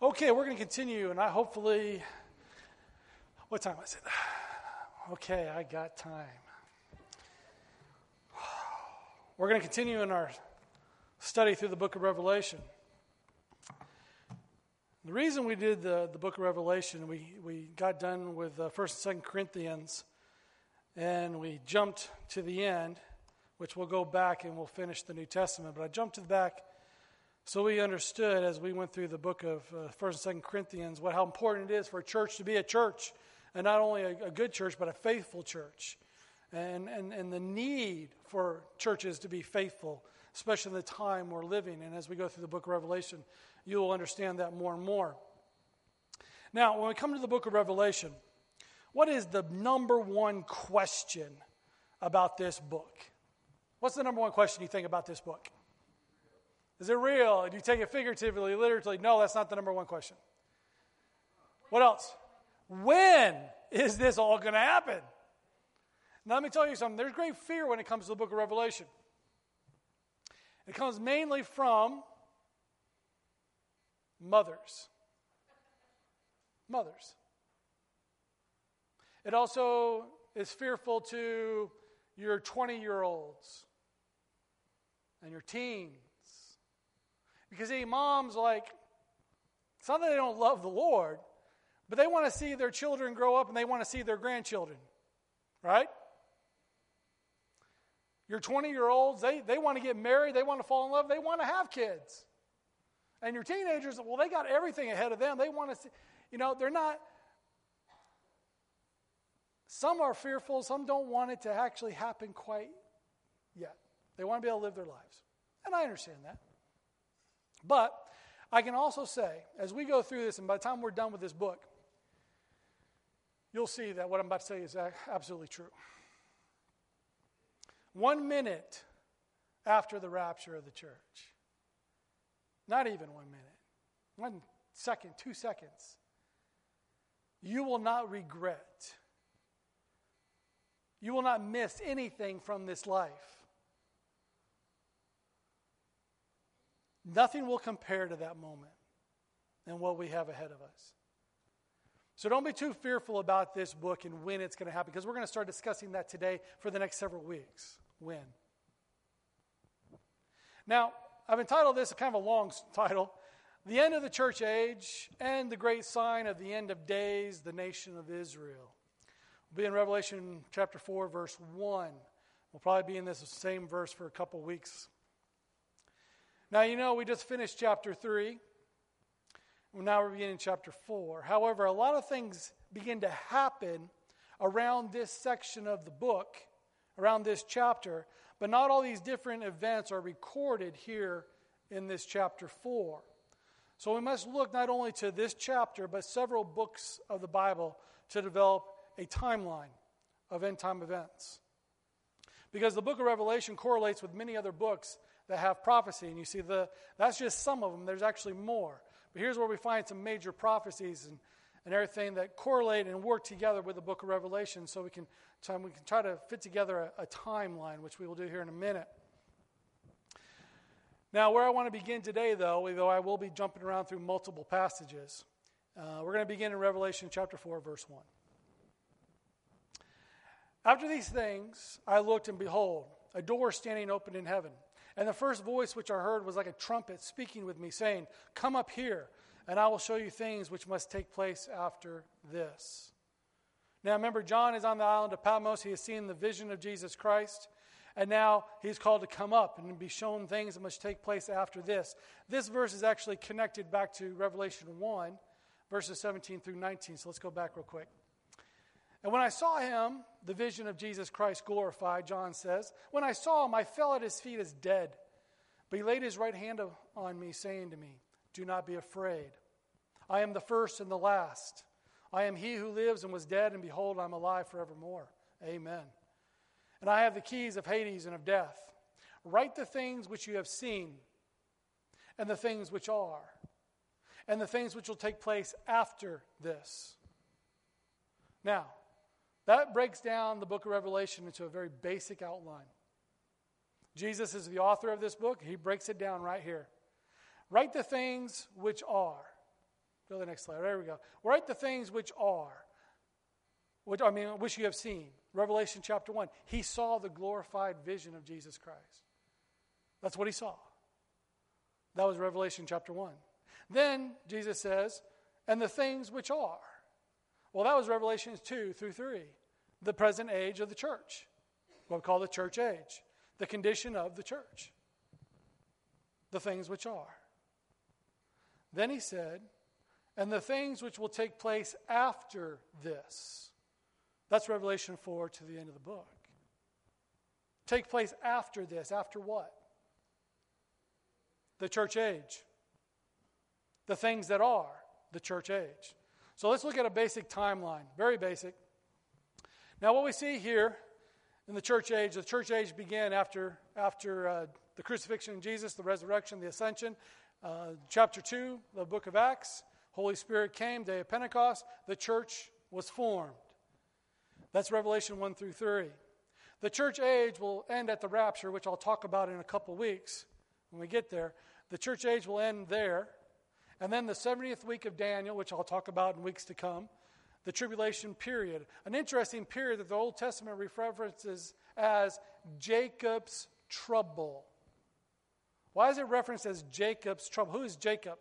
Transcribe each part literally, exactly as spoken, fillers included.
Okay, we're going to continue, and I hopefully, what time is it? Okay, I got time. We're going to continue in our study through the book of Revelation. The reason we did the, the book of Revelation, we, we got done with uh, First and Second Corinthians, and we jumped to the end, which we'll go back and we'll finish the New Testament. But I jumped to the back so we understood as we went through the book of uh, First and Second Corinthians what how important it is for a church to be a church, and not only a, a good church, but a faithful church, and, and, and the need for churches to be faithful, especially in the time we're living. And as we go through the book of Revelation, you will understand that more and more. Now, when we come to the book of Revelation, what is the number one question about this book? What's the number one question you think about this book? Is it real? Do you take it figuratively, literally? No, that's not the number one question. What else? When is this all going to happen? Now, let me tell you something. There's great fear when it comes to the book of Revelation. It comes mainly from mothers. Mothers. It also is fearful to your twenty-year-olds and your teens. Because, see, moms, like, it's not that they don't love the Lord, but they want to see their children grow up and they want to see their grandchildren. Right? Your twenty-year-olds, they, they want to get married, they want to fall in love, they want to have kids. And your teenagers, well, they got everything ahead of them. They want to see, you know, they're not, some are fearful, some don't want it to actually happen quite yet. They want to be able to live their lives. And I understand that. But I can also say, as we go through this, and by the time we're done with this book, you'll see that what I'm about to say is absolutely true. One minute after the rapture of the church, not even one minute, one second, two seconds, you will not regret. You will not miss anything from this life. Nothing will compare to that moment and what we have ahead of us. So don't be too fearful about this book and when it's going to happen, because we're going to start discussing that today for the next several weeks. When? Now, I've entitled this a kind of a long title, The End of the Church Age and the Great Sign of the End of Days, the Nation of Israel. We'll be in Revelation chapter four, verse one. We'll probably be in this same verse for a couple weeks. Now, you know, we just finished chapter three. Now we're beginning chapter four. However, a lot of things begin to happen around this section of the book, around this chapter, but not all these different events are recorded here in this chapter four. So we must look not only to this chapter, but several books of the Bible to develop a timeline of end-time events. Because the book of Revelation correlates with many other books that have prophecy, and you see the that's just some of them. There's actually more. But here's where we find some major prophecies and, and everything that correlate and work together with the book of Revelation, so we can try, we can try to fit together a, a timeline, which we will do here in a minute. Now, where I want to begin today, though, though I will be jumping around through multiple passages, uh, we're going to begin in Revelation chapter four, verse one. After these things, I looked, and behold, a door standing open in heaven. And the first voice which I heard was like a trumpet speaking with me, saying, "Come up here, and I will show you things which must take place after this." Now remember, John is on the island of Patmos. He has seen the vision of Jesus Christ. And now he's called to come up and be shown things that must take place after this. This verse is actually connected back to Revelation one, verses seventeen through nineteen. So let's go back real quick. And when I saw him, the vision of Jesus Christ glorified, John says, when I saw him, I fell at his feet as dead. But he laid his right hand on me, saying to me, "Do not be afraid. I am the first and the last. I am he who lives and was dead, and behold, I am alive forevermore. Amen. And I have the keys of Hades and of death. Write the things which you have seen, and the things which are, and the things which will take place after this." Now, that breaks down the book of Revelation into a very basic outline. Jesus is the author of this book. He breaks it down right here. Write the things which are. Go to the next slide. There we go. Write the things which are, which I mean, which you have seen. Revelation chapter one. He saw the glorified vision of Jesus Christ. That's what he saw. That was Revelation chapter one. Then Jesus says, and the things which are. Well, that was Revelations two through three. The present age of the church. What we call the church age. The condition of the church. The things which are. Then he said, and the things which will take place after this. That's Revelation four to the end of the book. Take place after this. After what? The church age. The things that are the church age. So let's look at a basic timeline. Very basic. Now what we see here in the church age, the church age began after, after uh, the crucifixion of Jesus, the resurrection, the ascension. Uh, chapter two, the book of Acts. Holy Spirit came, day of Pentecost. The church was formed. That's Revelation one through three. The church age will end at the rapture, which I'll talk about in a couple weeks when we get there. The church age will end there. And then the seventieth week of Daniel, which I'll talk about in weeks to come. The tribulation period. An interesting period that the Old Testament references as Jacob's trouble. Why is it referenced as Jacob's trouble? Who is Jacob?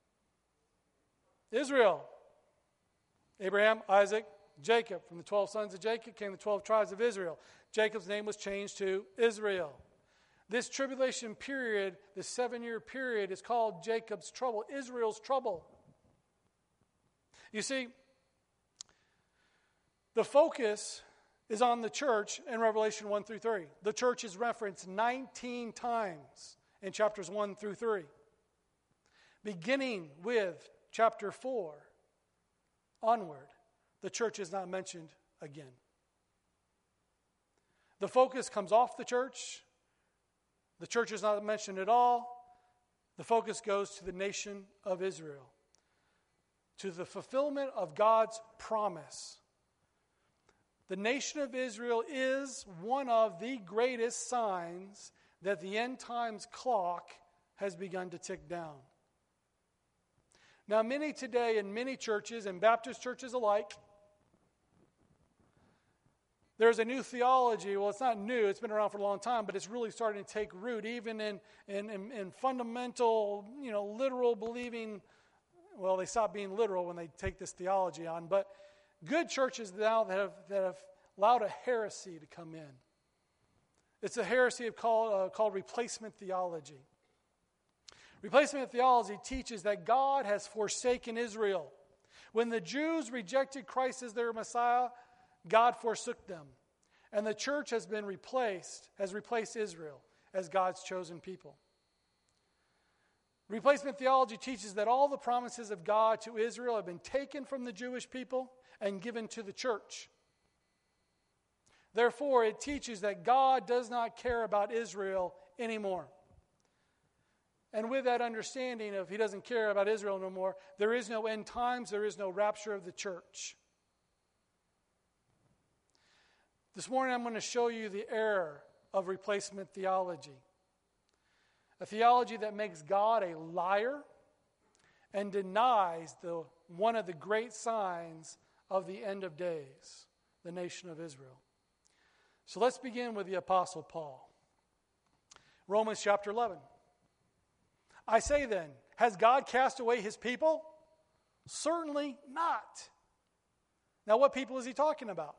Israel. Abraham, Isaac, Jacob. From the twelve sons of Jacob came the twelve tribes of Israel. Jacob's name was changed to Israel. This tribulation period, this seven-year period, is called Jacob's trouble, Israel's trouble. You see, the focus is on the church in Revelation one through three. The church is referenced nineteen times in chapters one through three. Beginning with chapter four onward, the church is not mentioned again. The focus comes off the church. The church is not mentioned at all. The focus goes to the nation of Israel, to the fulfillment of God's promise. The nation of Israel is one of the greatest signs that the end times clock has begun to tick down. Now, many today in many churches, and Baptist churches alike, there's a new theology. Well, it's not new. It's been around for a long time, but it's really starting to take root, even in, in, in, in fundamental, you know, literal believing. Well, they stop being literal when they take this theology on. But good churches now that have, that have allowed a heresy to come in. It's a heresy of called, uh, called replacement theology. Replacement theology teaches that God has forsaken Israel. When the Jews rejected Christ as their Messiah, God forsook them. And the church has been replaced, has replaced Israel as God's chosen people. Replacement theology teaches that all the promises of God to Israel have been taken from the Jewish people and given to the church. Therefore, it teaches that God does not care about Israel anymore. And with that understanding of he doesn't care about Israel no more, there is no end times, there is no rapture of the church. This morning I'm going to show you the error of replacement theology. A theology that makes God a liar and denies the one of the great signs of the end of days, the nation of Israel. So let's begin with the Apostle Paul. Romans chapter eleven. I say then, has God cast away his people? Certainly not. Now what people is he talking about?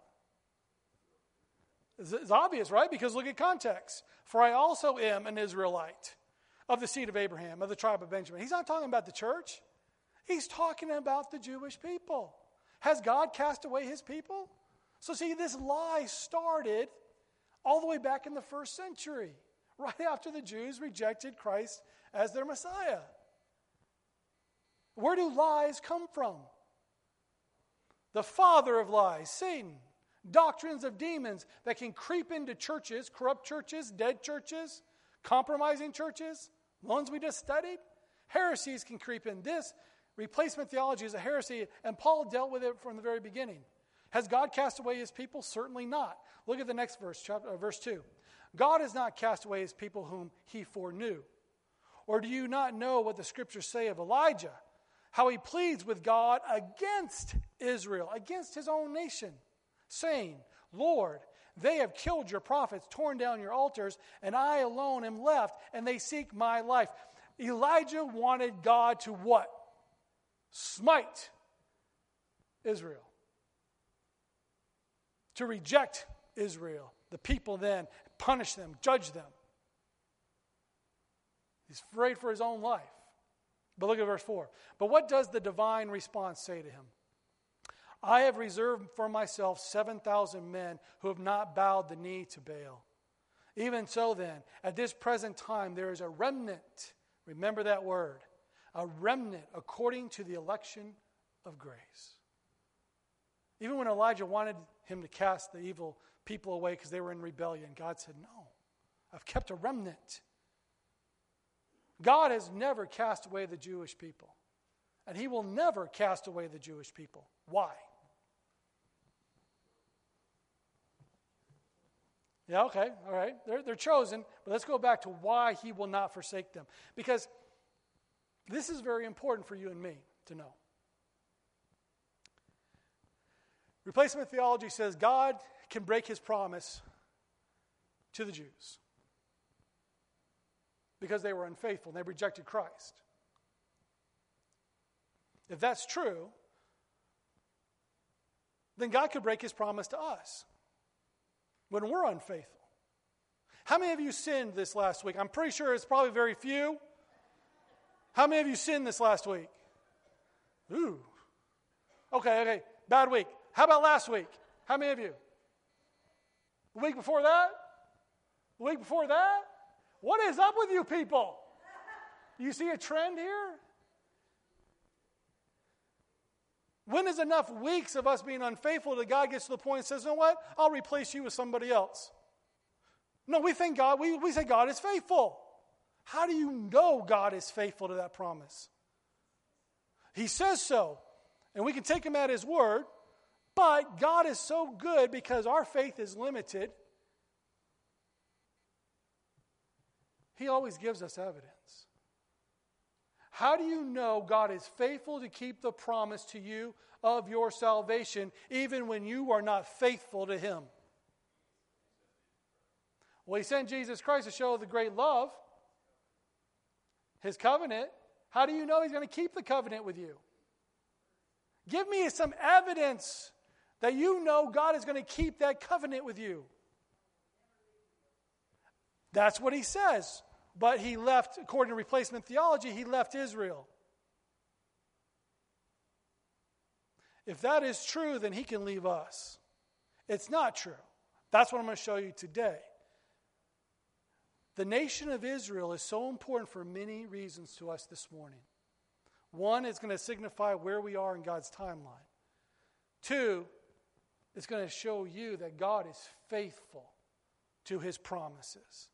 It's obvious, right? Because look at context. For I also am an Israelite of the seed of Abraham, of the tribe of Benjamin. He's not talking about the church. He's talking about the Jewish people. Has God cast away his people? So see, this lie started all the way back in the first century, right after the Jews rejected Christ as their Messiah. Where do lies come from? The father of lies, Satan. Doctrines of demons that can creep into churches, corrupt churches, dead churches, compromising churches, ones we just studied. Heresies can creep in. This replacement theology is a heresy, and Paul dealt with it from the very beginning. Has God cast away his people? Certainly not. Look at the next verse, chapter, uh, verse two. God has not cast away his people whom he foreknew. Or do you not know what the scriptures say of Elijah? how he pleads with God against Israel, against his own nation, saying, Lord, they have killed your prophets, torn down your altars, and I alone am left, and they seek my life. Elijah wanted God to what? Smite Israel. To reject Israel. The people then, punish them, judge them. He's afraid for his own life. But look at verse four. But what does the divine response say to him? I have reserved for myself seven thousand men who have not bowed the knee to Baal. Even so then, at this present time, there is a remnant. Remember that word. A remnant according to the election of grace. Even when Elijah wanted him to cast the evil people away because they were in rebellion, God said, no, I've kept a remnant. God has never cast away the Jewish people. And he will never cast away the Jewish people. Why? Yeah, okay, all right. They're, they're chosen, but let's go back to why he will not forsake them. Because this is very important for you and me to know. Replacement theology says God can break his promise to the Jews because they were unfaithful and they rejected Christ. If that's true, then God could break his promise to us when we're unfaithful. How many of you sinned this last week? I'm pretty sure it's probably very few. How many of you sinned this last week? Ooh. Okay, okay. Bad week. How about last week? How many of you? The week before that? The week before that? What is up with you people? You see a trend here? When is enough weeks of us being unfaithful that God gets to the point and says, you know what? I'll replace you with somebody else. No, we think God, we, we say God is faithful. How do you know God is faithful to that promise? He says so, and we can take him at his word, but God is so good because our faith is limited. He always gives us evidence. How do you know God is faithful to keep the promise to you of your salvation even when you are not faithful to him? Well, he sent Jesus Christ to show the great love, his covenant. How do you know he's going to keep the covenant with you? Give me some evidence that you know God is going to keep that covenant with you. That's what he says. But he left, according to replacement theology, he left Israel. If that is true, then he can leave us. It's not true. That's what I'm going to show you today. The nation of Israel is so important for many reasons to us this morning. One, it's going to signify where we are in God's timeline. Two, it's going to show you that God is faithful to his promises.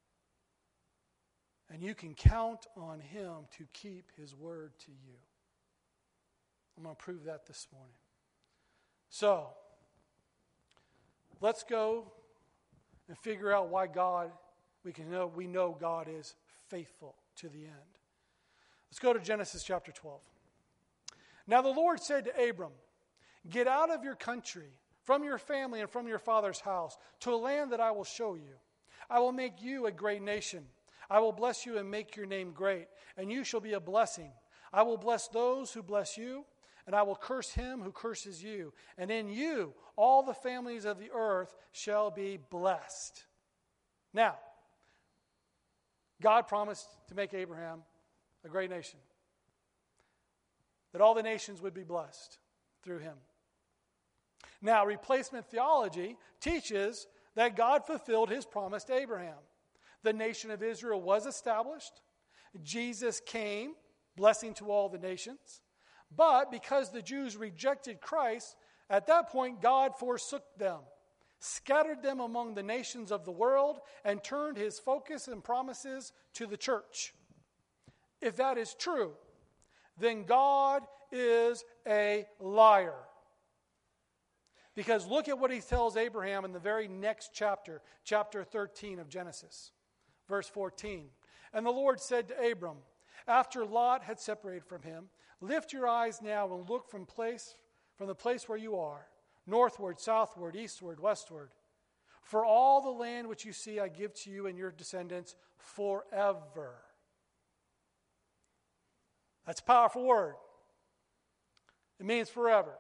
And you can count on him to keep his word to you. I'm going to prove that this morning. So, let's go and figure out why God, we can know, we know God is faithful to the end. Let's go to Genesis chapter twelve. Now the Lord said to Abram, get out of your country, from your family and from your father's house, to a land that I will show you. I will make you a great nation. I will bless you and make your name great, and you shall be a blessing. I will bless those who bless you, and I will curse him who curses you. And in you all the families of the earth shall be blessed. Now, God promised to make Abraham a great nation, that all the nations would be blessed through him. Now, replacement theology teaches that God fulfilled his promise to Abraham. The nation of Israel was established. Jesus came, blessing to all the nations. But because the Jews rejected Christ, at that point God forsook them, scattered them among the nations of the world, and turned his focus and promises to the church. If that is true, then God is a liar. Because look at what he tells Abraham in the very next chapter, chapter thirteen of Genesis. Verse fourteen, and the Lord said to Abram, after Lot had separated from him, Lift your eyes now and look from place from the place where you are, northward, southward, eastward, westward. For all the land which you see I give to you and your descendants forever. That's a powerful word. It means forever.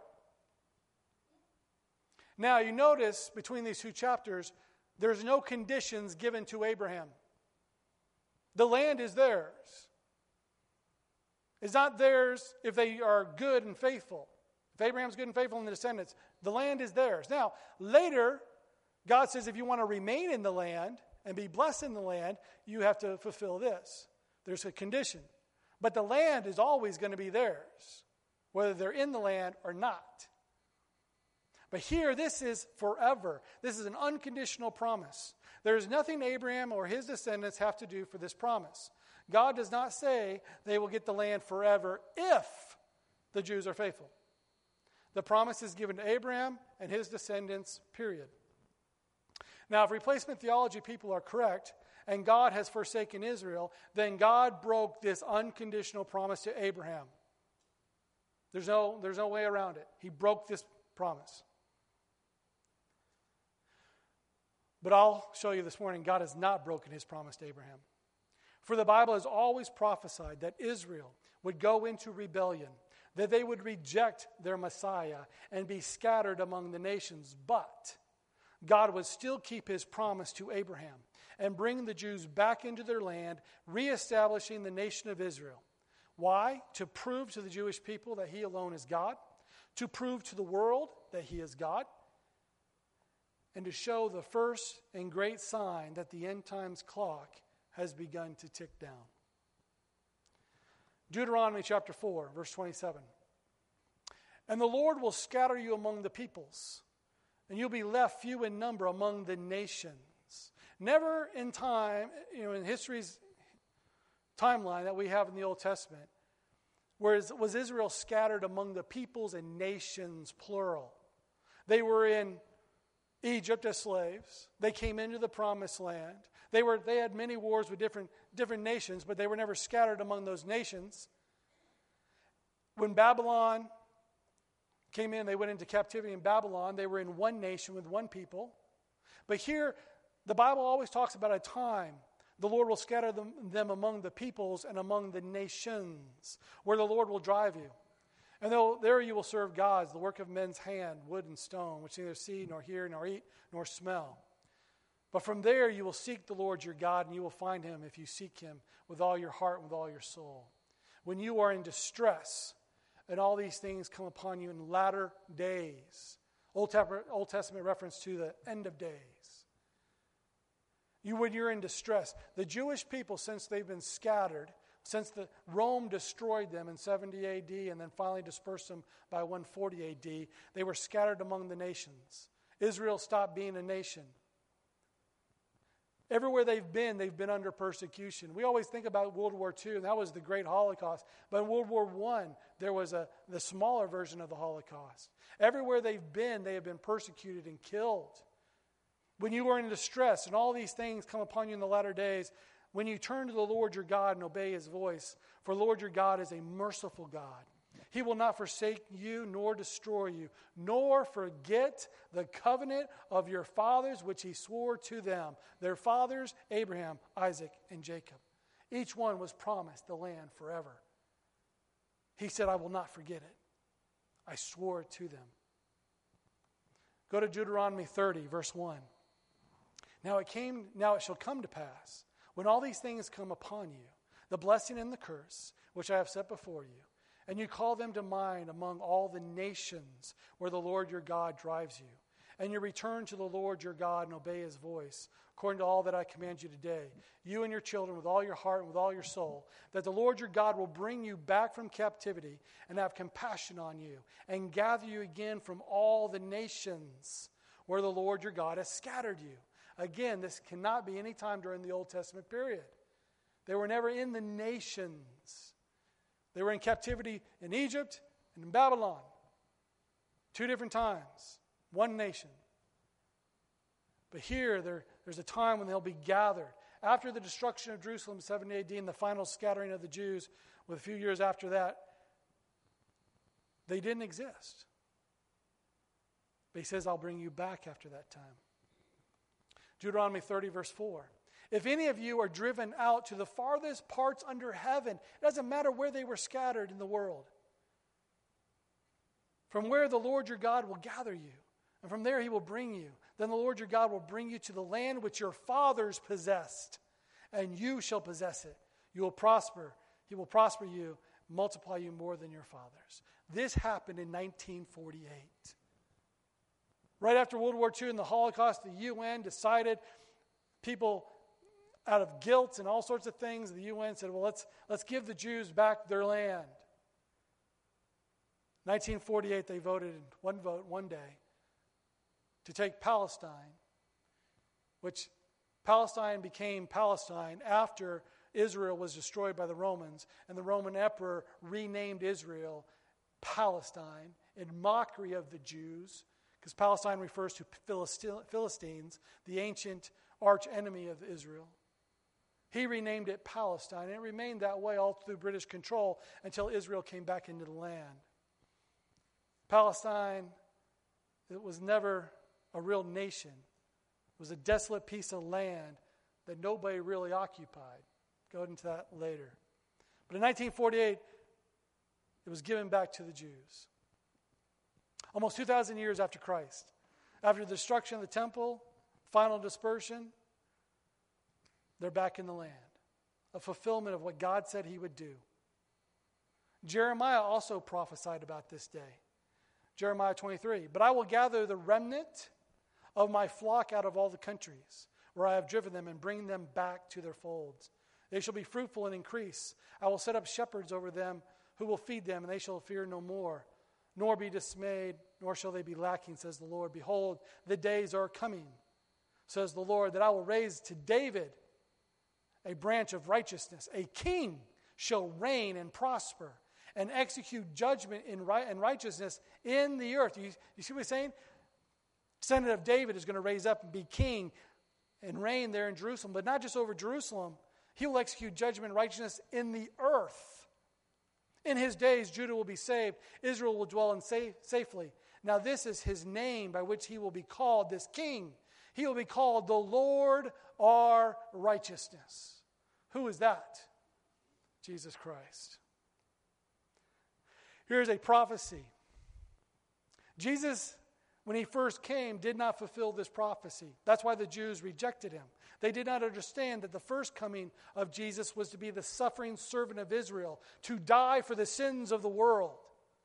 Now, you notice between these two chapters, there's no conditions given to Abraham. The land is theirs. It's not theirs if they are good and faithful. If Abraham's good and faithful in the descendants, the land is theirs. Now, later, God says if you want to remain in the land and be blessed in the land, you have to fulfill this. There's a condition. But the land is always going to be theirs, whether they're in the land or not. But here, this is forever. This is an unconditional promise. There is nothing Abraham or his descendants have to do for this promise. God does not say they will get the land forever if the Jews are faithful. The promise is given to Abraham and his descendants, period. Now, if replacement theology people are correct, and God has forsaken Israel, then God broke this unconditional promise to Abraham. There's no, there's no way around it. He broke this promise. But I'll show you this morning, God has not broken his promise to Abraham. For the Bible has always prophesied that Israel would go into rebellion, that they would reject their Messiah and be scattered among the nations. But God would still keep his promise to Abraham and bring the Jews back into their land, reestablishing the nation of Israel. Why? To prove to the Jewish people that he alone is God, to prove to the world that he is God, and to show the first and great sign that the end times clock has begun to tick down. Deuteronomy chapter four, verse twenty-seven. And the Lord will scatter you among the peoples, and you'll be left few in number among the nations. Never in time, you know, in history's timeline that we have in the Old Testament, whereas was Israel scattered among the peoples and nations, plural. They were in Egypt as slaves. They came into the promised land. They were they had many wars with different, different nations, but they were never scattered among those nations. When Babylon came in, they went into captivity in Babylon. They were in one nation with one people. But here, the Bible always talks about a time the Lord will scatter them, them among the peoples and among the nations, where the Lord will drive you. And though there you will serve gods, the work of men's hand, wood and stone, which neither see, nor hear, nor eat, nor smell. But from there you will seek the Lord your God, and you will find him if you seek him with all your heart and with all your soul. When you are in distress, and all these things come upon you in latter days. Old Testament reference to the end of days. You, when you're in distress. The Jewish people, since they've been scattered, since the Rome destroyed them in seventy A D and then finally dispersed them by one forty A D, they were scattered among the nations. Israel stopped being a nation. Everywhere they've been, they've been under persecution. We always think about World War Two, and that was the great Holocaust. But in World War One, there was a the smaller version of the Holocaust. Everywhere they've been, they have been persecuted and killed. When you are in distress and all these things come upon you in the latter days, when you turn to the Lord your God and obey his voice, for the Lord your God is a merciful God. He will not forsake you nor destroy you, nor forget the covenant of your fathers which he swore to them. Their fathers, Abraham, Isaac, and Jacob. Each one was promised the land forever. He said, I will not forget it. I swore it to them. Go to Deuteronomy thirty, verse one. Now it came, now it shall come to pass, when all these things come upon you, the blessing and the curse, which I have set before you, and you call them to mind among all the nations where the Lord your God drives you, and you return to the Lord your God and obey his voice, according to all that I command you today, you and your children with all your heart and with all your soul, that the Lord your God will bring you back from captivity and have compassion on you, and gather you again from all the nations where the Lord your God has scattered you. Again, this cannot be any time during the Old Testament period. They were never in the nations. They were in captivity in Egypt and in Babylon. Two different times. One nation. But here, there, there's a time when they'll be gathered. After the destruction of Jerusalem in seventy A D and the final scattering of the Jews, with a few years after that, They didn't exist. But he says, I'll bring you back after that time. Deuteronomy thirty, verse four. If any of you are driven out to the farthest parts under heaven, it doesn't matter where they were scattered in the world, from where the Lord your God will gather you, and from there he will bring you. Then the Lord your God will bring you to the land which your fathers possessed, and you shall possess it. You will prosper. He will prosper you, multiply you more than your fathers. This happened in nineteen forty-eight. Right after World War Two and the Holocaust, the U N decided, people out of guilt and all sorts of things, the U N said, well, let's, let's give the Jews back their land. nineteen forty-eight, they voted in one vote, one day, to take Palestine, which Palestine became Palestine after Israel was destroyed by the Romans, and the Roman emperor renamed Israel Palestine in mockery of the Jews, because Palestine refers to Philistines, the ancient arch enemy of Israel. He renamed it Palestine, and it remained that way all through British control until Israel came back into the land. Palestine, it was never a real nation. It was a desolate piece of land that nobody really occupied. Go into that later. But in nineteen forty-eight, it was given back to the Jews. Almost two thousand years after Christ, after the destruction of the temple, final dispersion, they're back in the land. A fulfillment of what God said he would do. Jeremiah also prophesied about this day. Jeremiah twenty-three, but I will gather the remnant of my flock out of all the countries where I have driven them and bring them back to their folds. They shall be fruitful and increase. I will set up shepherds over them who will feed them, and they shall fear no more, nor be dismayed, nor shall they be lacking, says the Lord. Behold, the days are coming, says the Lord, that I will raise to David a branch of righteousness. A king shall reign and prosper and execute judgment in right and righteousness in the earth. You, you see what he's saying? Descendant of David is going to raise up and be king and reign there in Jerusalem, but not just over Jerusalem. He will execute judgment and righteousness in the earth. In his days, Judah will be saved. Israel will dwell in safe, safely. Now this is his name by which he will be called, this king. He will be called the Lord our righteousness. Who is that? Jesus Christ. Here's a prophecy. Jesus, when he first came, did not fulfill this prophecy. That's why the Jews rejected him. They did not understand that the first coming of Jesus was to be the suffering servant of Israel, to die for the sins of the world,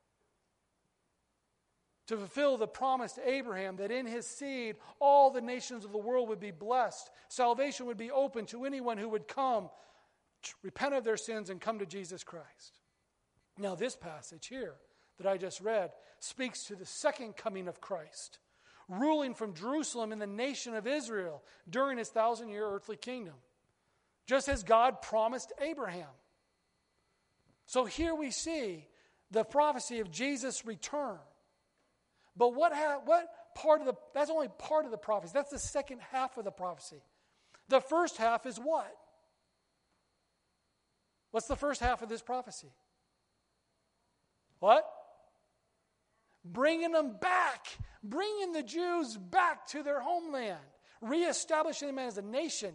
to fulfill the promise to Abraham that in his seed all the nations of the world would be blessed. Salvation would be open to anyone who would come, repent of their sins, and come to Jesus Christ. Now this passage here that I just read speaks to the second coming of Christ, ruling from Jerusalem in the nation of Israel during his thousand-year earthly kingdom, just as God promised Abraham. So here we see the prophecy of Jesus' return. But what ha- what part of the, that's only part of the prophecy. That's the second half of the prophecy. The first half is what? What's the first half of this prophecy? What? Bringing them back. Bringing the Jews back to their homeland. Reestablishing them as a nation.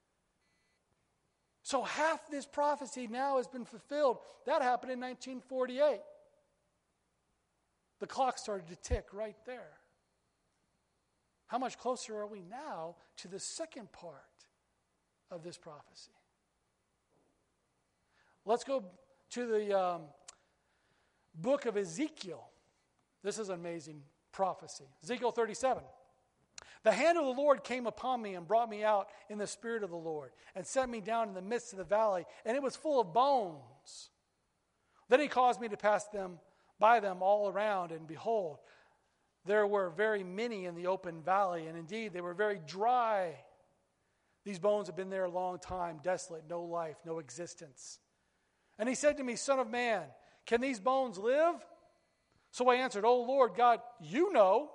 So half this prophecy now has been fulfilled. That happened in nineteen forty-eight. The clock started to tick right there. How much closer are we now to the second part of this prophecy? Let's go to the um, book of Ezekiel. This is an amazing prophecy. Ezekiel thirty-seven. The hand of the Lord came upon me and brought me out in the spirit of the Lord and set me down in the midst of the valley, and it was full of bones. Then he caused me to pass them by them all around, and behold, there were very many in the open valley, and indeed they were very dry. These bones have been there a long time, desolate, no life, no existence. And he said to me, Son of man, can these bones live? So I answered, O Lord God, you know.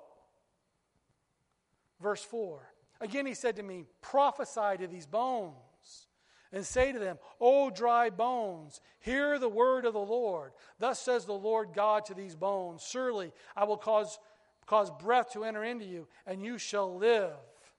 Verse four. Again he said to me, prophesy to these bones, and say to them, O dry bones, hear the word of the Lord. Thus says the Lord God to these bones, surely I will cause, cause breath to enter into you, and you shall live.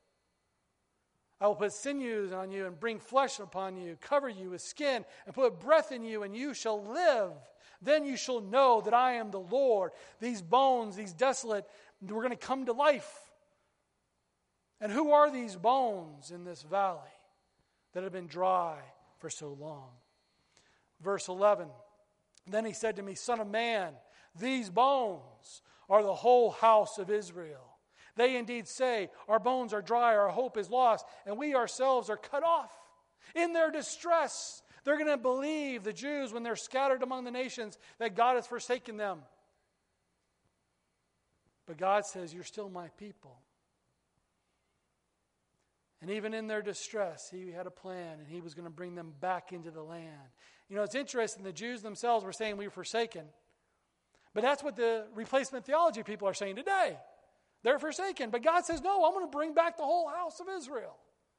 I will put sinews on you and bring flesh upon you, cover you with skin, and put breath in you, and you shall live. Then you shall know that I am the Lord. These bones, these desolate, we're going to come to life. And who are these bones in this valley that have been dry for so long? Verse eleven, then he said to me, Son of man, these bones are the whole house of Israel. They indeed say, our bones are dry, our hope is lost, and we ourselves are cut off. In their distress, they're going to believe, the Jews, when they're scattered among the nations, that God has forsaken them. But God says, you're still my people. And even in their distress, he had a plan, and he was going to bring them back into the land. You know, it's interesting, the Jews themselves were saying we were forsaken. But that's what the replacement theology people are saying today. They're forsaken. But God says, no, I'm going to bring back the whole house of Israel.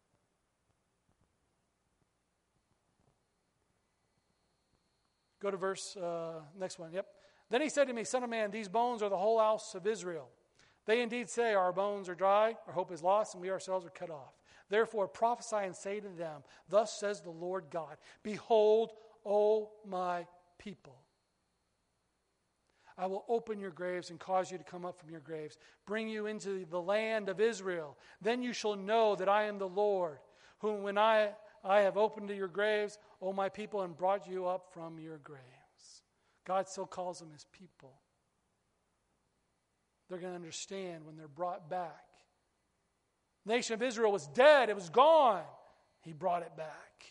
Go to verse, uh, next one, yep. Then he said to me, Son of man, these bones are the whole house of Israel. They indeed say, our bones are dry, our hope is lost, and we ourselves are cut off. Therefore prophesy and say to them, thus says the Lord God, behold, O my people, I will open your graves and cause you to come up from your graves, bring you into the land of Israel. Then you shall know that I am the Lord, whom when I, I have opened to your graves, O my people, and brought you up from your graves. God still calls them his people. They're going to understand when they're brought back. The nation of Israel was dead. It was gone. He brought it back.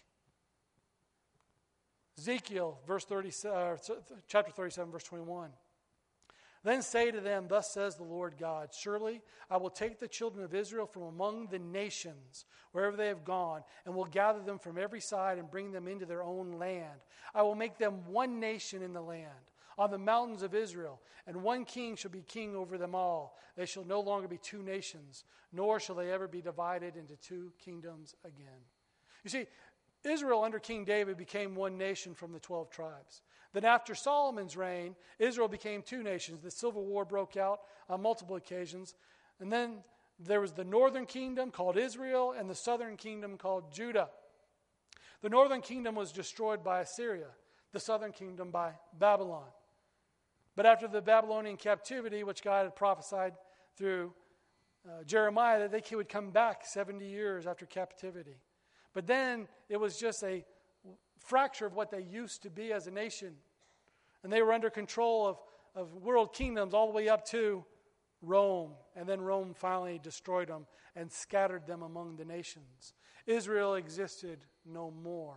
Ezekiel, verse thirty, uh, chapter thirty-seven, verse twenty-one. Then say to them, thus says the Lord God, surely I will take the children of Israel from among the nations, wherever they have gone, and will gather them from every side and bring them into their own land. I will make them one nation in the land, on the mountains of Israel, and one king shall be king over them all. They shall no longer be two nations, nor shall they ever be divided into two kingdoms again. You see, Israel under King David became one nation from the twelve tribes. Then after Solomon's reign, Israel became two nations. The civil war broke out on multiple occasions. And then there was the northern kingdom called Israel and the southern kingdom called Judah. The northern kingdom was destroyed by Assyria, the southern kingdom by Babylon. But after the Babylonian captivity, which God had prophesied through uh, Jeremiah, that they would come back seventy years after captivity. But then it was just a fracture of what they used to be as a nation. And they were under control of, of world kingdoms all the way up to Rome. And then Rome finally destroyed them and scattered them among the nations. Israel existed no more.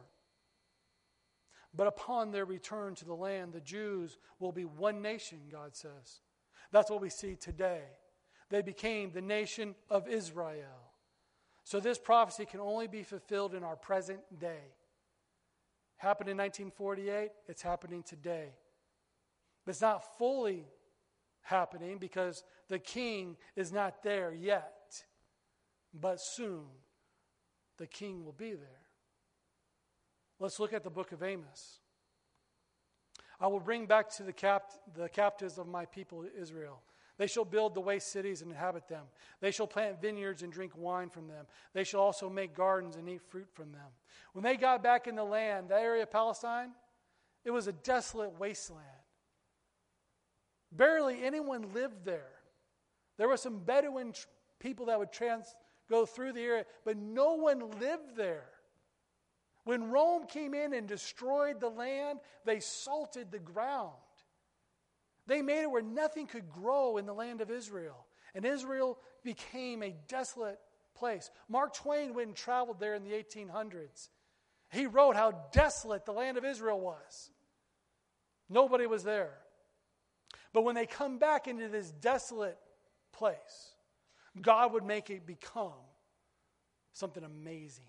But upon their return to the land, the Jews will be one nation, God says. That's what we see today. They became the nation of Israel. So this prophecy can only be fulfilled in our present day. Happened in nineteen forty-eight, it's happening today. But it's not fully happening because the king is not there yet. But soon, the king will be there. Let's look at the book of Amos. I will bring back to the, capt- the captives of my people Israel. They shall build the waste cities and inhabit them. They shall plant vineyards and drink wine from them. They shall also make gardens and eat fruit from them. When they got back in the land, that area of Palestine, it was a desolate wasteland. Barely anyone lived there. There were some Bedouin tr- people that would trans- go through the area, but no one lived there. When Rome came in and destroyed the land, they salted the ground. They made it where nothing could grow in the land of Israel. And Israel became a desolate place. Mark Twain went and traveled there in the eighteen hundreds. He wrote how desolate the land of Israel was. Nobody was there. But when they come back into this desolate place, God would make it become something amazing.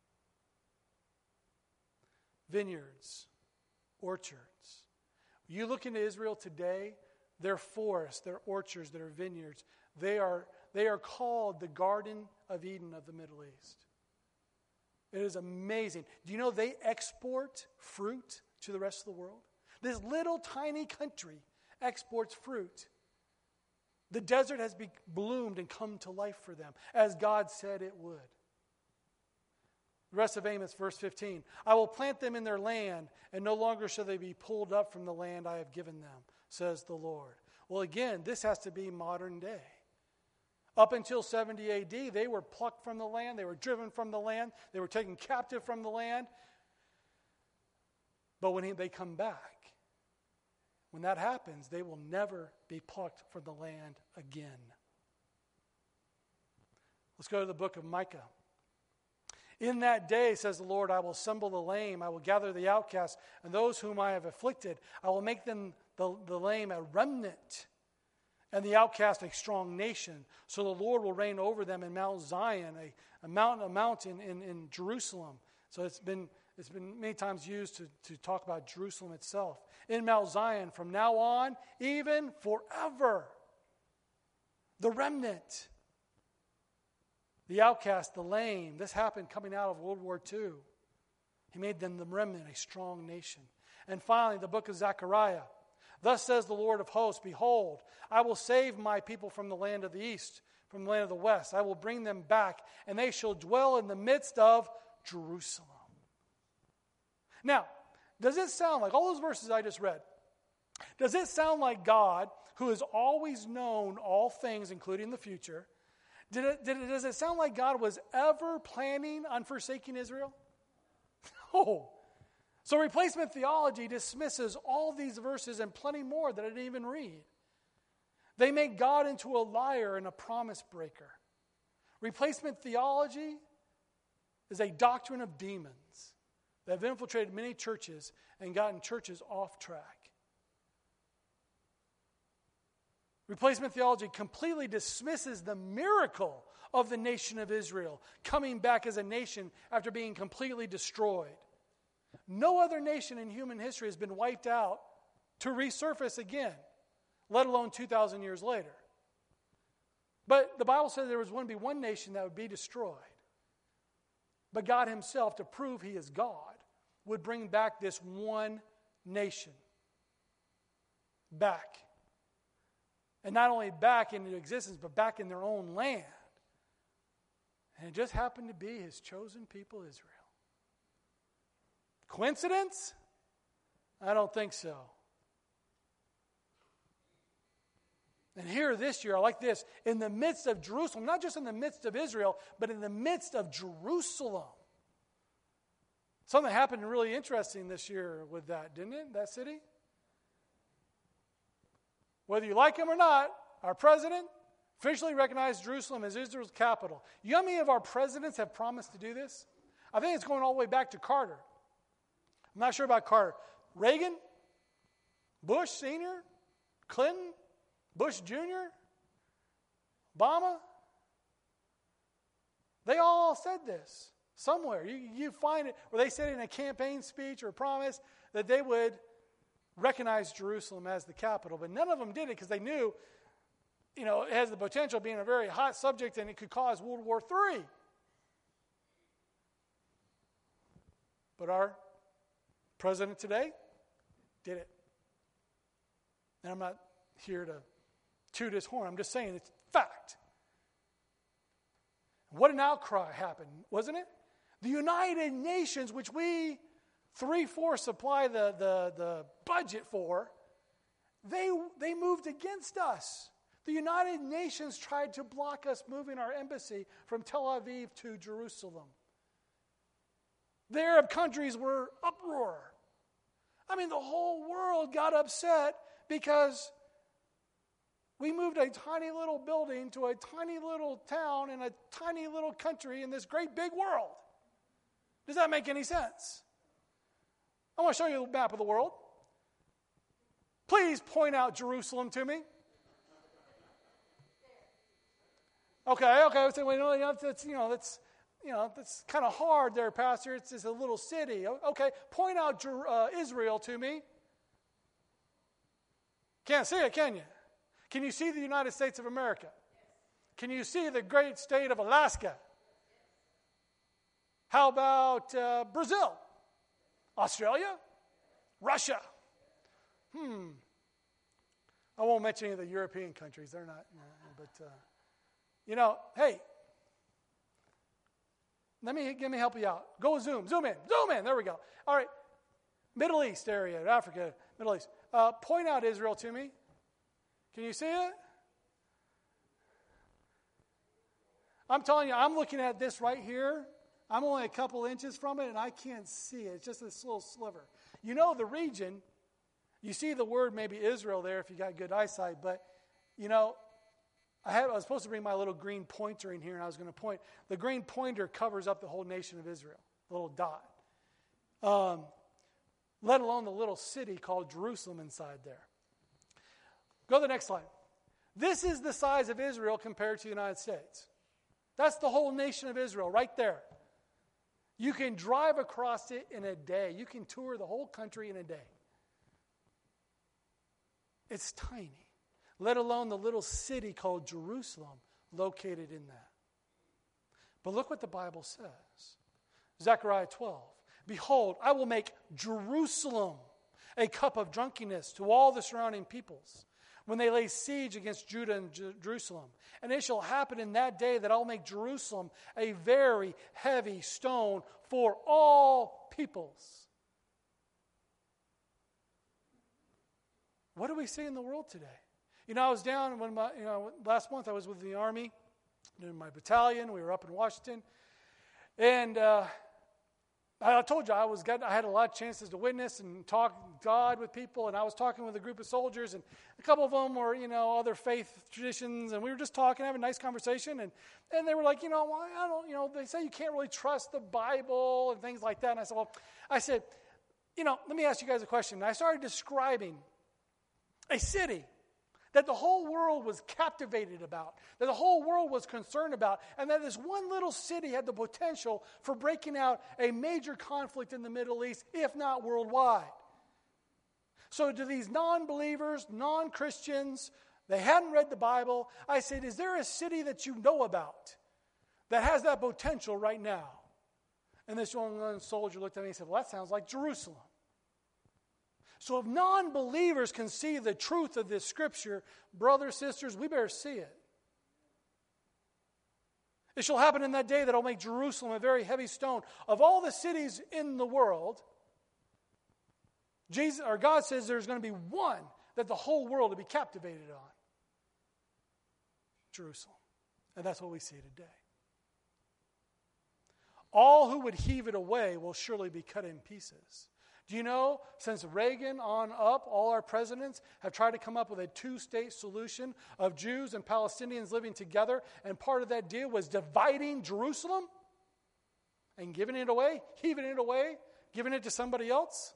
Vineyards, orchards. You look into Israel today, their forests, their orchards, their vineyards, they are, they are called the Garden of Eden of the Middle East. It is amazing. Do you know they export fruit to the rest of the world? This little tiny country exports fruit. The desert has be- bloomed and come to life for them, as God said it would. The rest of Amos, verse fifteen. I will plant them in their land, and no longer shall they be pulled up from the land I have given them, says the Lord. Well, again, this has to be modern day. Up until seventy A D, they were plucked from the land. They were driven from the land. They were taken captive from the land. But when they come back, when that happens, they will never be plucked from the land again. Let's go to the book of Micah. In that day, says the Lord, I will assemble the lame. I will gather the outcasts and those whom I have afflicted. I will make them, the, the lame, a remnant, and the outcast a strong nation. So the Lord will reign over them in Mount Zion, a, a mountain, a mountain in, in Jerusalem. So it's been it's been many times used to, to talk about Jerusalem itself. In Mount Zion, from now on, even forever. The remnant, the outcast, the lame. This happened coming out of World War Two. He made them the remnant, a strong nation. And finally, the book of Zechariah. Thus says the Lord of hosts, behold, I will save my people from the land of the east, from the land of the west. I will bring them back, and they shall dwell in the midst of Jerusalem. Now, does it sound like, all those verses I just read, does it sound like God, who has always known all things, including the future, did it, did it, does it sound like God was ever planning on forsaking Israel? No. So replacement theology dismisses all these verses and plenty more that I didn't even read. They make God into a liar and a promise breaker. Replacement theology is a doctrine of demons that have infiltrated many churches and gotten churches off track. Replacement theology completely dismisses the miracle of the nation of Israel coming back as a nation after being completely destroyed. No other nation in human history has been wiped out to resurface again, let alone two thousand years later. But the Bible says there was going to be one nation that would be destroyed. But God himself, to prove he is God, would bring back this one nation back. And not only back into existence, but back in their own land. And it just happened to be his chosen people, Israel. Coincidence? I don't think so. And here this year, I like this, in the midst of Jerusalem, not just in the midst of Israel, but in the midst of Jerusalem. Something happened really interesting this year with that, didn't it, that city? Whether you like him or not, our president officially recognized Jerusalem as Israel's capital. You know how many of our presidents have promised to do this? I think it's going all the way back to Carter. I'm not sure about Carter. Reagan, Bush Senior, Clinton, Bush Junior, Obama. They all said this somewhere. You, you find it where they said it in a campaign speech or a promise that they would recognize Jerusalem as the capital. But none of them did it because they knew, you know, it has the potential of being a very hot subject and it could cause World War Three. But our president today did it. And I'm not here to toot his horn. I'm just saying it's fact. What an outcry happened, wasn't it? The United Nations, which we three-fourths supply the, the, the budget for, they, they moved against us. The United Nations tried to block us moving our embassy from Tel Aviv to Jerusalem. The Arab countries were uproar. I mean, the whole world got upset because we moved a tiny little building to a tiny little town in a tiny little country in this great big world. Does that make any sense? I want to show you a map of the world. Please point out Jerusalem to me. Okay, okay. I say, well, you know, that's, you know, that's, you know, that's kind of hard there, Pastor. It's just a little city. Okay, point out uh, Israel to me. Can't see it, can you? Can you see the United States of America? Can you see the great state of Alaska? How about uh, Brazil? Australia? Russia? Hmm. I won't mention any of the European countries. They're not, no, but, uh, you know, hey, let me, let me help you out. Go zoom, zoom in, zoom in. There we go. All right. Middle East area, Africa, Middle East. Uh, point out Israel to me. Can you see it? I'm telling you, I'm looking at this right here. I'm only a couple inches from it, and I can't see it. It's just this little sliver. You know the region. You see the word maybe Israel there if you got good eyesight, but, you know, I, had, I was supposed to bring my little green pointer in here, and I was going to point. The green pointer covers up the whole nation of Israel, the little dot. Um, let alone the little city called Jerusalem inside there. Go to the next slide. This is the size of Israel compared to the United States. That's the whole nation of Israel right there. You can drive across it in a day. You can tour the whole country in a day. It's tiny, let alone the little city called Jerusalem located in that. But look what the Bible says. Zechariah twelve. Behold, I will make Jerusalem a cup of drunkenness to all the surrounding peoples when they lay siege against Judah and J- Jerusalem. And it shall happen in that day that I'll make Jerusalem a very heavy stone for all peoples. What do we see in the world today? You know, I was down when my, you know, last month I was with the Army in my battalion. We were up in Washington. And uh, I told you I was got, I had a lot of chances to witness and talk God with people, and I was talking with a group of soldiers, and a couple of them were, you know, other faith traditions, and we were just talking, having a nice conversation, and, and they were like, you know, well, I don't, you know, they say you can't really trust the Bible and things like that. And I said, well, I said, you know, let me ask you guys a question. And I started describing a city that the whole world was captivated about, that the whole world was concerned about, and that this one little city had the potential for breaking out a major conflict in the Middle East, if not worldwide. So to these non-believers, non-Christians, they hadn't read the Bible, I said, is there a city that you know about that has that potential right now? And this young soldier looked at me and said, well, that sounds like Jerusalem. So if non-believers can see the truth of this scripture, brothers, sisters, we better see it. It shall happen in that day that I'll make Jerusalem a very heavy stone. Of all the cities in the world, Jesus or God says there's going to be one that the whole world will be captivated on. Jerusalem. And that's what we see today. All who would heave it away will surely be cut in pieces. Do you know, since Reagan on up, all our presidents have tried to come up with a two-state solution of Jews and Palestinians living together, and part of that deal was dividing Jerusalem and giving it away, heaving it away, giving it to somebody else?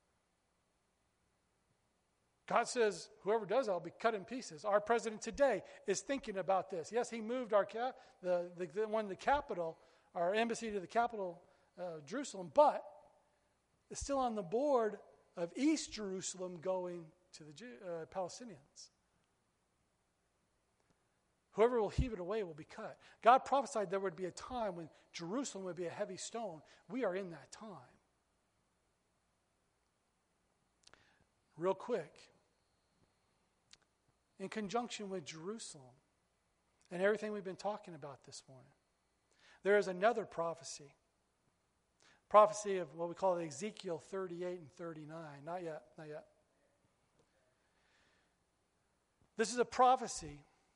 God says, whoever does that will be cut in pieces. Our president today is thinking about this. Yes, he moved our cap, the, the, the one the capital, our embassy to the capital, uh, Jerusalem, but is still on the board of East Jerusalem going to the Jew, uh, Palestinians. Whoever will heave it away will be cut. God prophesied there would be a time when Jerusalem would be a heavy stone. We are in that time. Real quick, in conjunction with Jerusalem and everything we've been talking about this morning, there is another prophecy. Prophecy of what we call Ezekiel thirty-eight and thirty-nine. Not yet, not yet. This is a prophecy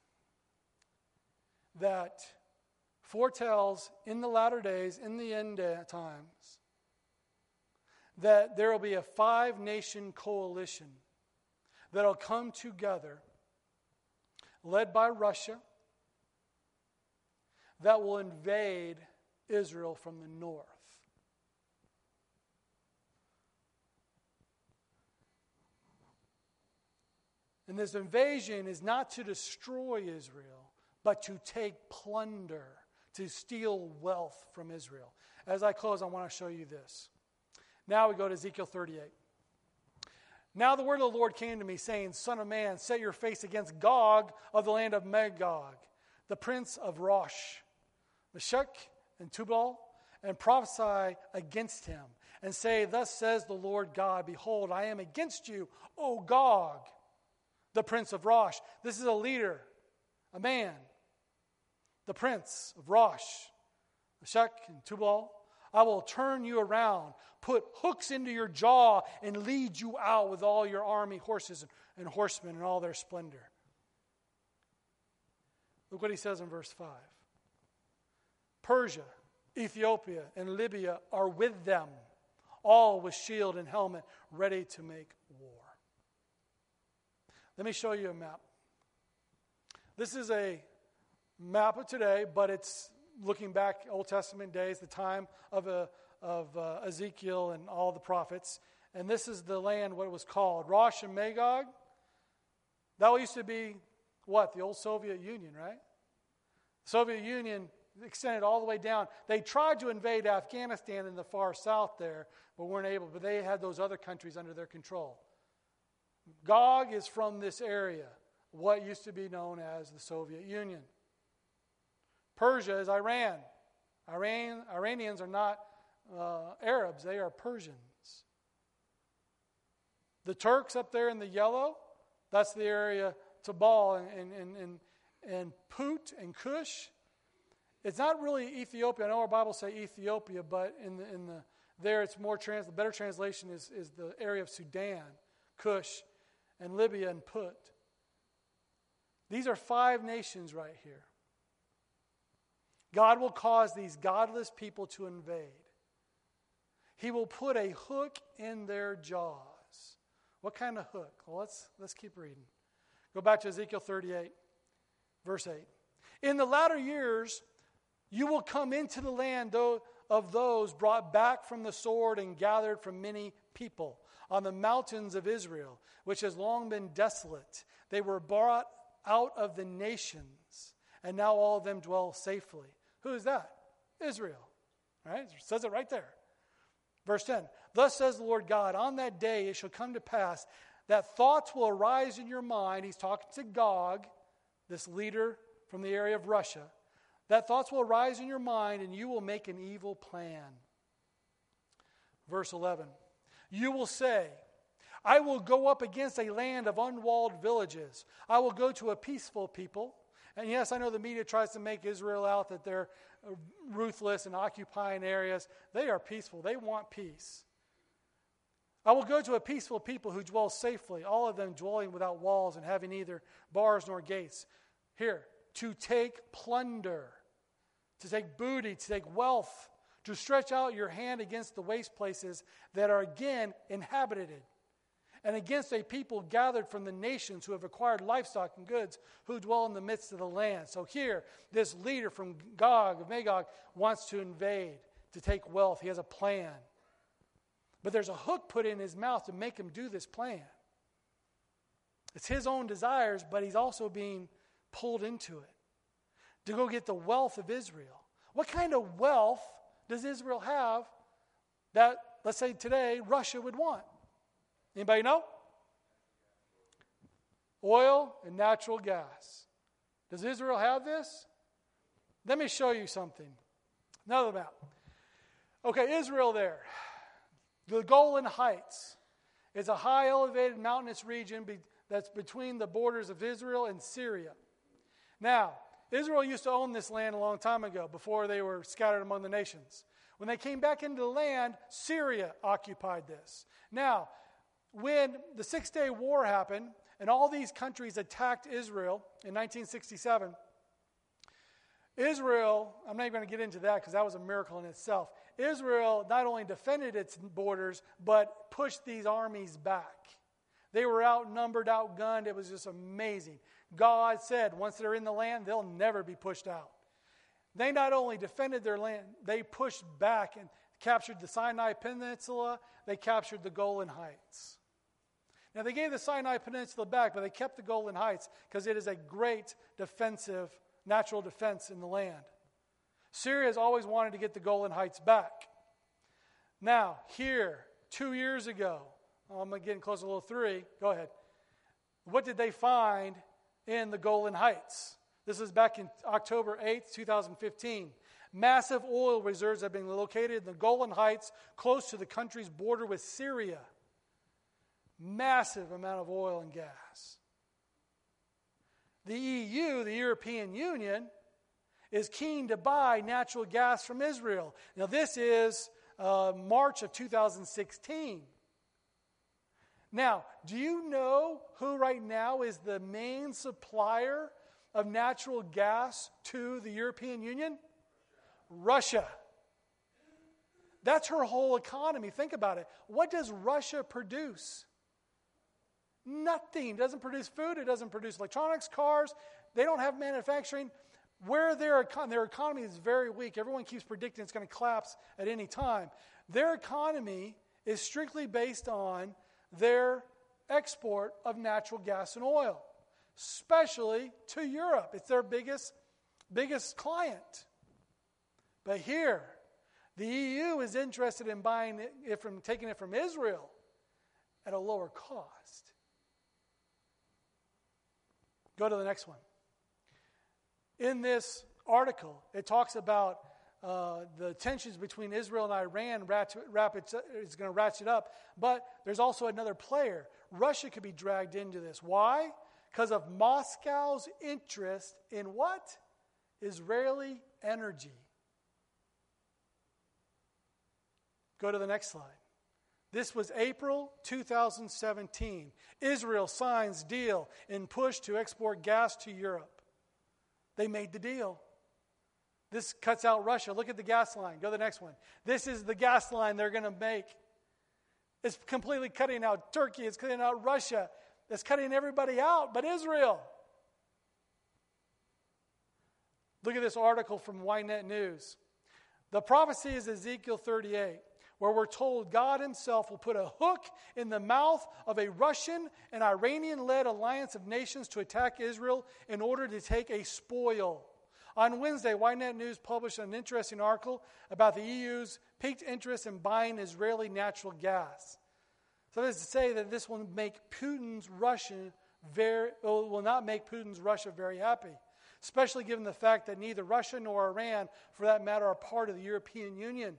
that foretells in the latter days, in the end times, that there will be a five-nation coalition that will come together, led by Russia, that will invade Israel from the north. And this invasion is not to destroy Israel, but to take plunder, to steal wealth from Israel. As I close, I want to show you this. Now we go to Ezekiel thirty-eight. Now the word of the Lord came to me, saying, Son of man, set your face against Gog of the land of Magog, the prince of Rosh, Meshech and Tubal, and prophesy against him, and say, thus says the Lord God, behold, I am against you, O Gog, the prince of Rosh. This is a leader, a man, the prince of Rosh, Meshech and Tubal. I will turn you around, put hooks into your jaw, and lead you out with all your army horses and, and horsemen and all their splendor. Look what he says in verse five. Persia, Ethiopia, and Libya are with them, all with shield and helmet, ready to make war. Let me show you a map. This is a map of today, but it's looking back Old Testament days, the time of, a, of uh, Ezekiel and all the prophets. And this is the land, what it was called. Rosh and Magog. That used to be, what, the old Soviet Union, right? The Soviet Union extended all the way down. They tried to invade Afghanistan in the far south there, but weren't able. But they had those other countries under their control. Gog is from this area, what used to be known as the Soviet Union. Persia is Iran. Iran Iranians are not uh, Arabs, they are Persians. The Turks up there in the yellow, that's the area Tabal and, and, and, and Put and Cush. It's not really Ethiopia. I know our Bibles say Ethiopia, but in the, in the there it's more trans. The better translation is, is the area of Sudan, Cush, and Libya and Put. These are five nations right here. God will cause these godless people to invade. He will put a hook in their jaws. What kind of hook? Well, let's, let's keep reading. Go back to Ezekiel thirty-eight, verse eight. In the latter years, you will come into the land of those brought back from the sword and gathered from many people on the mountains of Israel, which has long been desolate. They were brought out of the nations, and now all of them dwell safely. Who is that? Israel. Right? It says it right there. Verse ten. Thus says the Lord God, on that day it shall come to pass that thoughts will arise in your mind. He's talking to Gog, this leader from the area of Russia. That thoughts will arise in your mind, and you will make an evil plan. Verse eleven. You will say, I will go up against a land of unwalled villages. I will go to a peaceful people. And yes, I know the media tries to make Israel out that they're ruthless and occupying areas. They are peaceful. They want peace. I will go to a peaceful people who dwell safely, all of them dwelling without walls and having neither bars nor gates. Here, to take plunder, to take booty, to take wealth, to stretch out your hand against the waste places that are again inhabited, and against a people gathered from the nations who have acquired livestock and goods, who dwell in the midst of the land. So here, this leader from Gog, of Magog, wants to invade, to take wealth. He has a plan. But there's a hook put in his mouth to make him do this plan. It's his own desires, but he's also being pulled into it to go get the wealth of Israel. What kind of wealth does Israel have that, let's say today, Russia would want? Anybody know? Oil and natural gas. Does Israel have this? Let me show you something. Another map. Okay, Israel there. The Golan Heights is a high elevated mountainous region be, that's between the borders of Israel and Syria. Now, Israel used to own this land a long time ago, before they were scattered among the nations. When they came back into the land, Syria occupied this. Now, when the Six-Day War happened, and all these countries attacked Israel in nineteen sixty-seven, Israel, I'm not even going to get into that because that was a miracle in itself. Israel not only defended its borders, but pushed these armies back. They were outnumbered, outgunned. It was just amazing. God said, once they're in the land, they'll never be pushed out. They not only defended their land, they pushed back and captured the Sinai Peninsula. They captured the Golan Heights. Now, they gave the Sinai Peninsula back, but they kept the Golan Heights because it is a great defensive, natural defense in the land. Syria has always wanted to get the Golan Heights back. Now, here, two years ago, oh, I'm getting close to a little three. Go ahead. What did they find in the Golan Heights? This is back in October eighth, twenty fifteen. Massive oil reserves have been located in the Golan Heights, close to the country's border with Syria. Massive amount of oil and gas. The E U, the European Union, is keen to buy natural gas from Israel. Now this is uh, March of two thousand sixteen. Now, do you know who right now is the main supplier of natural gas to the European Union? Russia. That's her whole economy. Think about it. What does Russia produce? Nothing. It doesn't produce food. It doesn't produce electronics, cars. They don't have manufacturing. Where their, econ- their economy is very weak. Everyone keeps predicting it's going to collapse at any time. Their economy is strictly based on their export of natural gas and oil, especially to Europe. It's their biggest, biggest client. But here, the E U is interested in buying it from, taking it from Israel at a lower cost. Go to the next one. In this article, it talks about uh, the tensions between Israel and Iran. Ratchet, rapid, it's going to ratchet up. But there's also another player. Russia could be dragged into this. Why? Because of Moscow's interest in what? Israeli energy. Go to the next slide. This was April two thousand seventeen. Israel signs deal in push to export gas to Europe. They made the deal. This cuts out Russia. Look at the gas line. Go to the next one. This is the gas line they're going to make. It's completely cutting out Turkey. It's cutting out Russia. It's cutting everybody out but Israel. Look at this article from Ynet News. The prophecy is Ezekiel thirty-eight. Where we're told God himself will put a hook in the mouth of a Russian and Iranian-led alliance of nations to attack Israel in order to take a spoil. On Wednesday, Ynet News published an interesting article about the E U's piqued interest in buying Israeli natural gas. So that is to say that this will make Putin's Russia very, will not make Putin's Russia very happy, especially given the fact that neither Russia nor Iran, for that matter, are part of the European Union.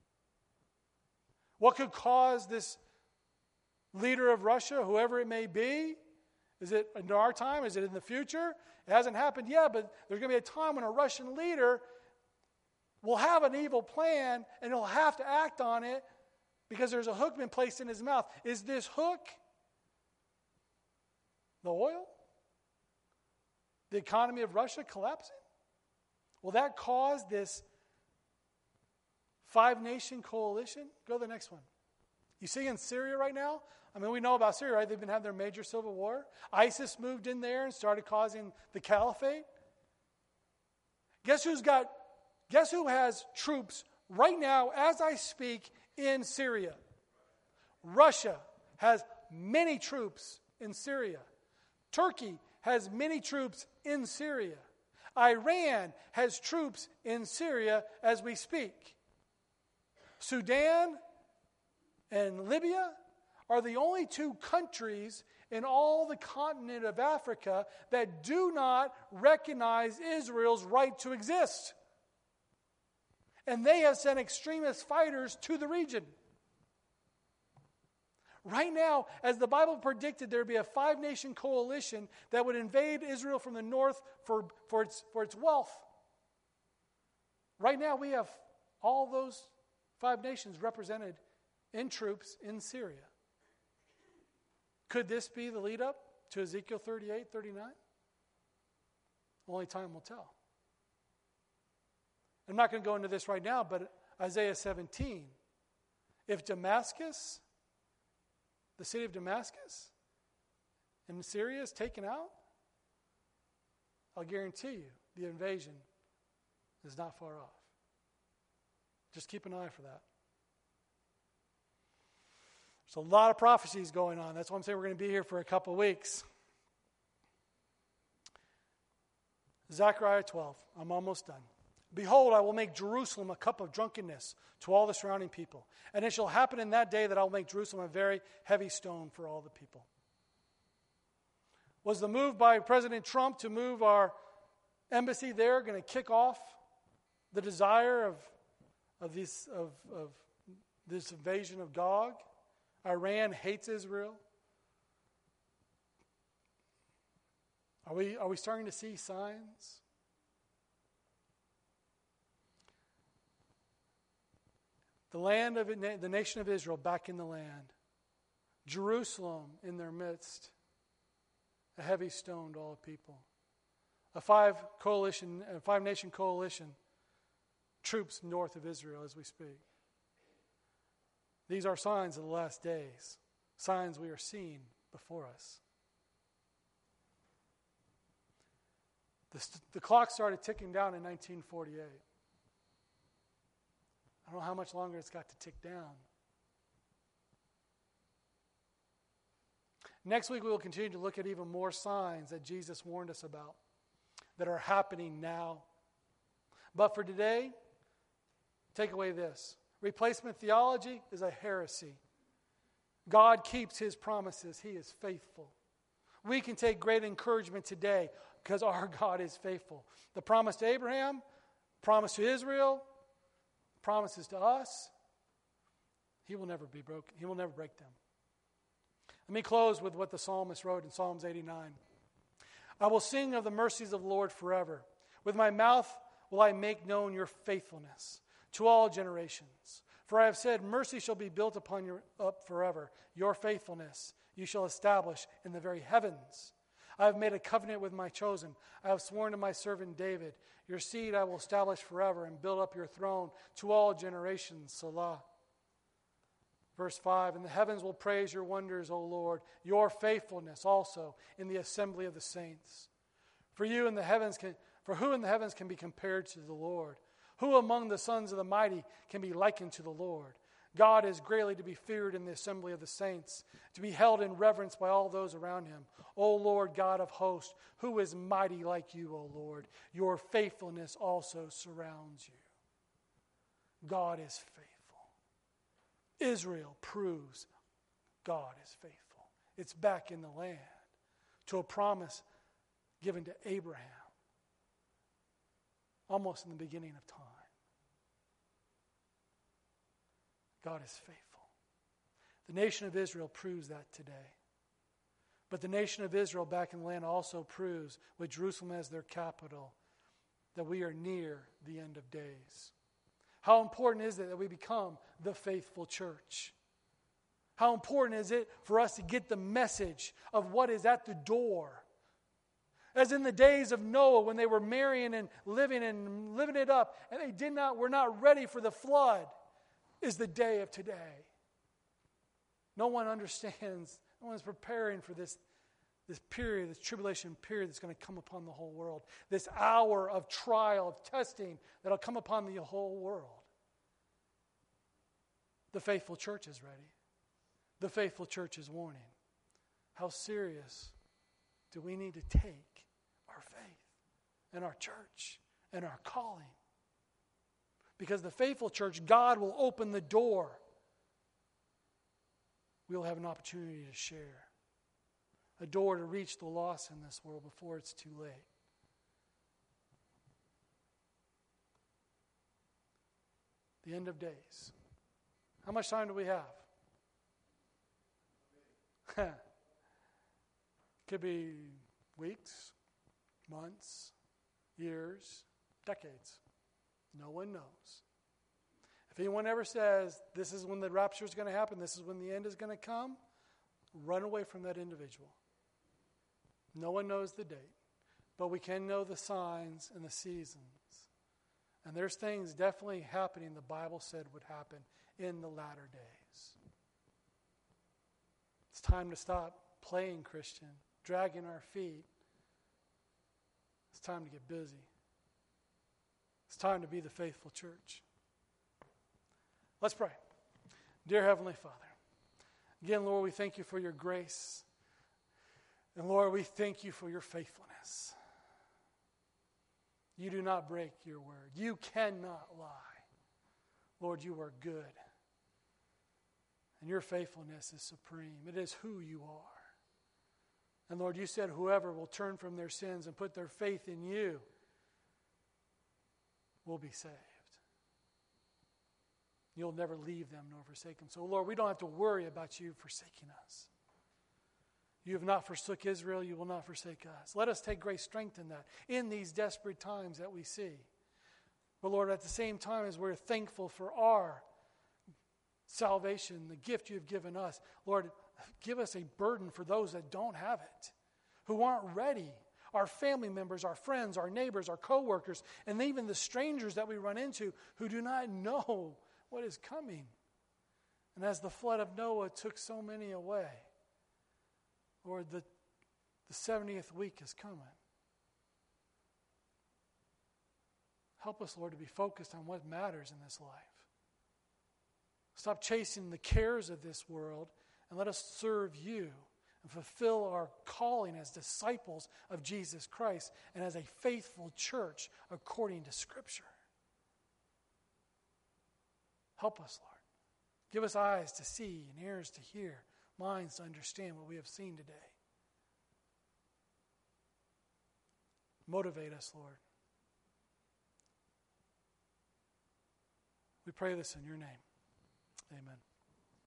What could cause this leader of Russia, whoever it may be? Is it in our time? Is it in the future? It hasn't happened yet, but there's going to be a time when a Russian leader will have an evil plan and he'll have to act on it because there's a hook been placed in his mouth. Is this hook the oil? The economy of Russia collapsing? Will that cause this five-nation coalition? Go to the next one. You see in Syria right now? I mean, we know about Syria, right? They've been having their major civil war. ISIS moved in there and started causing the caliphate. Guess who's got, guess who has troops right now, as I speak, in Syria? Russia has many troops in Syria. Turkey has many troops in Syria. Iran has troops in Syria as we speak. Sudan and Libya are the only two countries in all the continent of Africa that do not recognize Israel's right to exist. And they have sent extremist fighters to the region. Right now, as the Bible predicted, there would be a five-nation coalition that would invade Israel from the north for, for, its, for its wealth. Right now, we have all those five nations represented in troops in Syria. Could this be the lead up to Ezekiel thirty-eight, thirty-nine? Only time will tell. I'm not going to go into this right now, but Isaiah seventeen. If Damascus, the city of Damascus, in Syria is taken out, I'll guarantee you the invasion is not far off. Just keep an eye for that. There's a lot of prophecies going on. That's why I'm saying we're going to be here for a couple weeks. Zechariah twelve. I'm almost done. Behold, I will make Jerusalem a cup of drunkenness to all the surrounding people. And it shall happen in that day that I will make Jerusalem a very heavy stone for all the people. Was the move by President Trump to move our embassy there going to kick off the desire of, of, this, of, of this invasion of Gog. Iran hates Israel. Are we, are we starting to see signs? The land of it, the nation of Israel back in the land. Jerusalem in their midst. A heavy stone to all people. A five coalition, a five nation coalition. Troops north of Israel as we speak. These are signs of the last days. Signs we are seeing before us. The, the clock started ticking down in nineteen forty-eight. I don't know how much longer it's got to tick down. Next week we will continue to look at even more signs that Jesus warned us about that are happening now. But for today, take away this. Replacement theology is a heresy. God keeps His promises. He is faithful. We can take great encouragement today because our God is faithful. The promise to Abraham, promise to Israel, promises to us, He will never be broken. He will never break them. Let me close with what the psalmist wrote in Psalms eighty-nine. I will sing of the mercies of the Lord forever. With my mouth will I make known your faithfulness to all generations. For I have said, mercy shall be built upon you up forever. Your faithfulness you shall establish in the very heavens. I have made a covenant with my chosen. I have sworn to my servant David. Your seed I will establish forever and build up your throne to all generations. Selah. Verse five, and the heavens will praise your wonders, O Lord, your faithfulness also in the assembly of the saints. For you in the heavens can, for who in the heavens can be compared to the Lord? Who among the sons of the mighty can be likened to the Lord? God is greatly to be feared in the assembly of the saints, to be held in reverence by all those around him. O Lord God of hosts, who is mighty like you, O Lord? Your faithfulness also surrounds you. God is faithful. Israel proves God is faithful. It's back in the land to a promise given to Abraham almost in the beginning of time. God is faithful. The nation of Israel proves that today. But the nation of Israel back in the land also proves, with Jerusalem as their capital, that we are near the end of days. How important is it that we become the faithful church? How important is it for us to get the message of what is at the door? As in the days of Noah when they were marrying and living and living it up, and they did not, were not ready for the flood, is the day of today. No one understands, no one is preparing for this, this period, this tribulation period that's going to come upon the whole world. This hour of trial, of testing that will come upon the whole world. The faithful church is ready. The faithful church is warning. How serious do we need to take our faith and our church and our calling? Because the faithful church, God will open the door. We'll have an opportunity to share. A door to reach the lost in this world before it's too late. The end of days. How much time do we have? Could be weeks, months, years, decades. No one knows. If anyone ever says, this is when the rapture is going to happen, this is when the end is going to come, run away from that individual. No one knows the date, but we can know the signs and the seasons. And there's things definitely happening the Bible said would happen in the latter days. It's time to stop playing Christian, dragging our feet. It's time to get busy. It's time to be the faithful church. Let's pray. Dear Heavenly Father, again, Lord, we thank you for your grace. And Lord, we thank you for your faithfulness. You do not break your word. You cannot lie. Lord, you are good. And your faithfulness is supreme. It is who you are. And Lord, you said whoever will turn from their sins and put their faith in you will be saved. You'll never leave them nor forsake them. So, Lord, we don't have to worry about you forsaking us. You have not forsook Israel, you will not forsake us. Let us take great strength in that, in these desperate times that we see. But, Lord, at the same time as we're thankful for our salvation, the gift you have given us, Lord, give us a burden for those that don't have it, who aren't ready. Our family members, our friends, our neighbors, our coworkers, and even the strangers that we run into who do not know what is coming. And as the flood of Noah took so many away, Lord, the, the seventieth week is coming. Help us, Lord, to be focused on what matters in this life. Stop chasing the cares of this world and let us serve you and fulfill our calling as disciples of Jesus Christ and as a faithful church according to Scripture. Help us, Lord. Give us eyes to see and ears to hear, minds to understand what we have seen today. Motivate us, Lord. We pray this in your name. Amen.